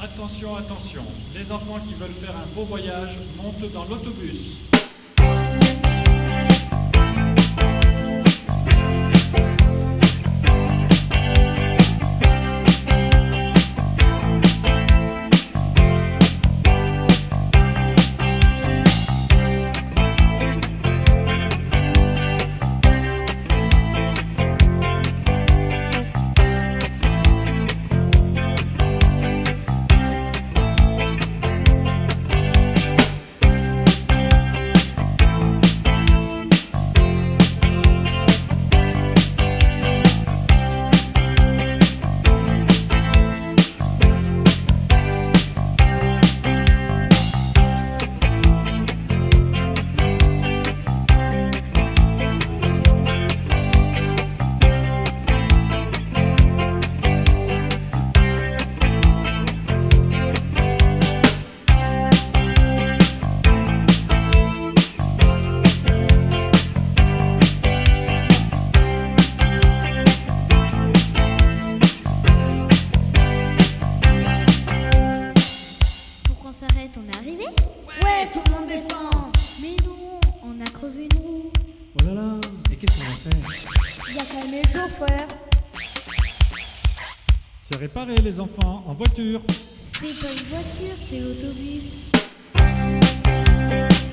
Attention, attention, les enfants qui veulent faire un beau voyage montent dans l'autobus. On est arrivé? Ouais, tout le monde descend. Mais non, on a crevé une roue. Oh là là, et qu'est-ce qu'on va faire? Il y a quand même le chauffeur. C'est réparé les enfants, en voiture. C'est pas une voiture, c'est l'autobus.